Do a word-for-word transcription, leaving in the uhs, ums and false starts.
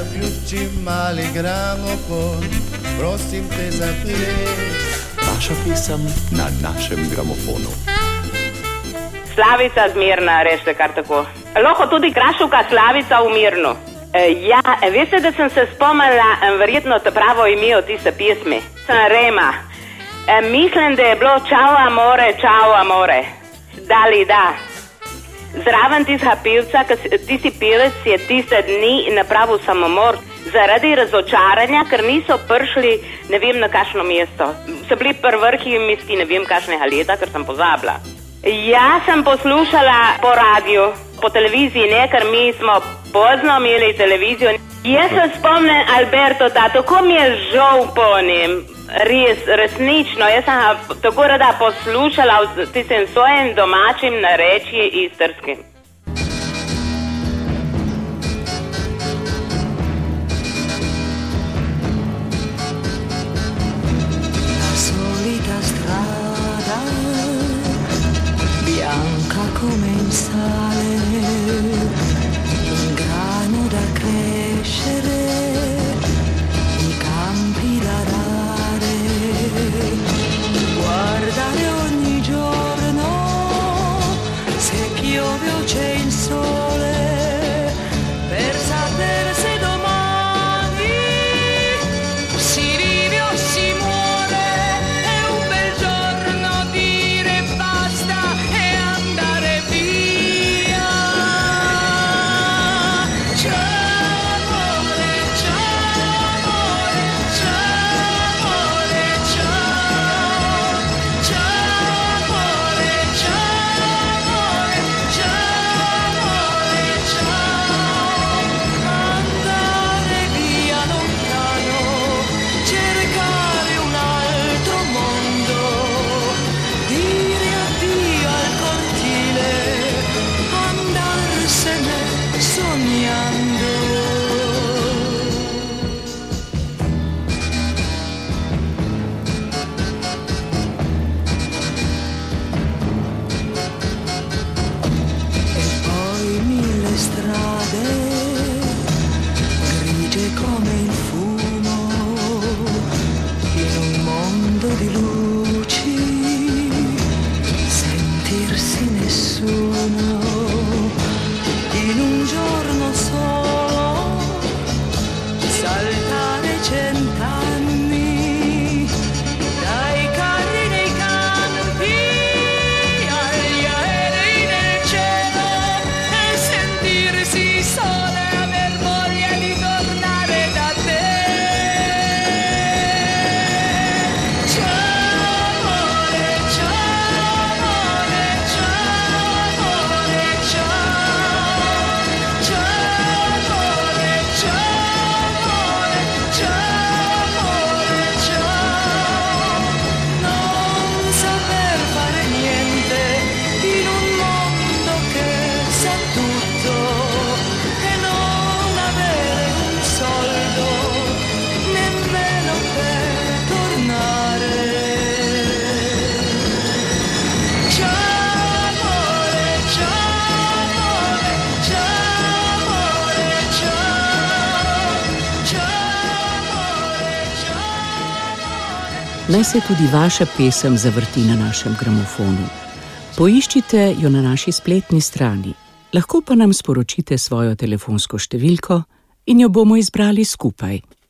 zaključim mali gramofon, prosim te zapleš. Vaša pesem na našem gramofonu. Slavica z Mirna, rečete kar tako. Lahko tudi Krašovka Slavica v Mirnu. E, ja, veste, da sem se spomnila verjetno to pravo ime od tiste pismi. Sem Rema. E, mislim, da je bilo Ciao amore, ciao amore. Dali da. Zraven tistega pevca, tisti pevec je tiste dni napravil samomor zaradi razočaranja, ker niso prišli ne vem na kakšno mesto. So bili pri vrhi mesti ne vem kakšnega leta, ker sem pozabila. Ja, sem poslušala po radiju, po televiziji, ne, ker mi smo pozno imeli televizijo. Jaz se spomnim Alberto, da tako mi je žal po njem, res, resnično. Jaz sem tako rada poslušala v tistem svojim domačim narečju istrskim. Come il sale, un grano da crescere, i campi da dare, guardare ogni giorno se piove o c'è il sole, per sapere se domani si vive o si muore. È un bel giorno dire basta e andare via. Ciao amore, ciao amore, ciao amore, ciao. Ciao amore, ciao amore, ciao amore, ciao. Andare via lontano, cercare un altro mondo, dire addio al cortile, andarsene sognando. E poi mille strade, grigie come il fumo, in un mondo di luci, sentirsi nessuno, in un giorno solo, saltare cent'anni, dai carri nei campi, agli aerei nel cielo, e sentirsi sole, aver voglia di tornare da te. Ciao amore, ciao amore, ciao amore, ciao. Ciao amore, ciao amore, ciao amore, ciao. Non saper fare niente in un mondo che sa tutto e non avere un soldo nemmeno per tornare. Ciao amore, ciao amore, ciao amore, ciao. Ciao amore, ciao amore. Naj se tudi vaša pesem zavrti na našem gramofonu. Poiščite jo na naši spletni strani, lahko pa nam sporočite svojo telefonsko številko in jo bomo izbrali skupaj.